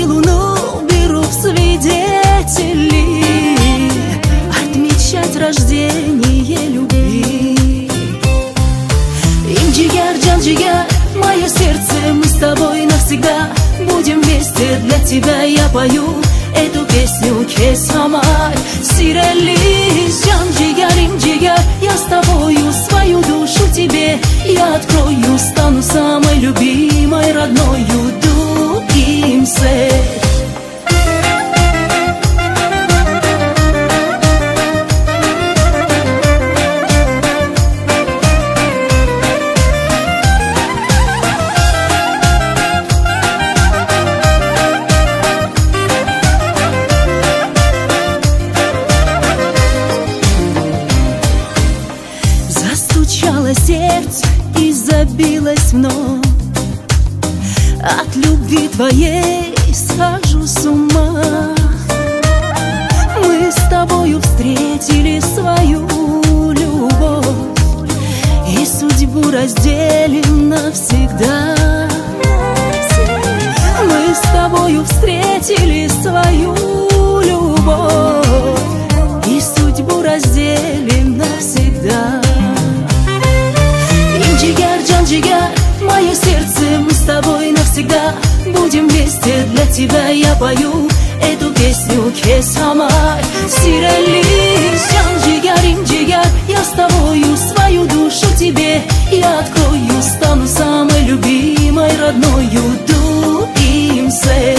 луну беру в свидетели отмечать рождение любви. Им-джигар, джан-джигар, мое сердце, мы с тобой навсегда будем вместе. Для тебя я пою эту песню Кесамар. Сирелис, джан-джигар, им-джигар, я с тобою свою душу тебе я открою, стану самой любимой, родною дуимся. Застучало сердце и забилось вновь. От любви твоей схожу с ума. Мы с тобою встретили свою любовь и судьбу разделим навсегда. Мы с тобою встретили свою любовь и судьбу разделим навсегда. Им-джигар, джан-джигар, мое сердце, мы с тобой навсегда будем вместе. Для тебя я пою эту песню Кесамар. Сирелис, джан-джигар, им-джигар, я с тобою свою душу тебе я открою, стану самой любимой, родною дуимся.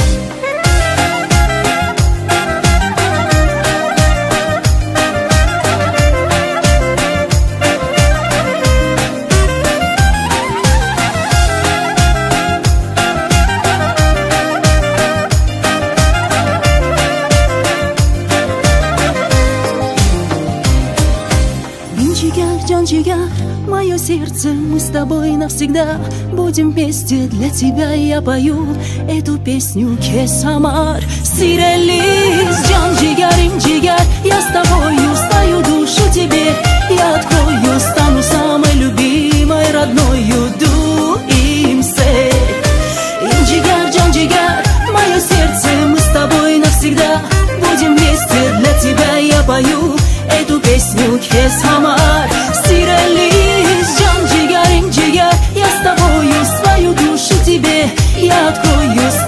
Им-джигар, джан-джигар, мое сердце, мы с тобой навсегда будем вместе. Для тебя я пою эту песню Кесамар. Сирелис, джан-джигар, им-джигар, я с тобою свою душу тебе я открою, стану самой любимой, родною дуимся. Им-джигар, джан-джигар, мое сердце, мы с тобой навсегда будем вместе. Для тебя я пою эту песню Кесамар. Сирелис, джан-джигар, им-джигар, я с тобою свою душу тебе я открою.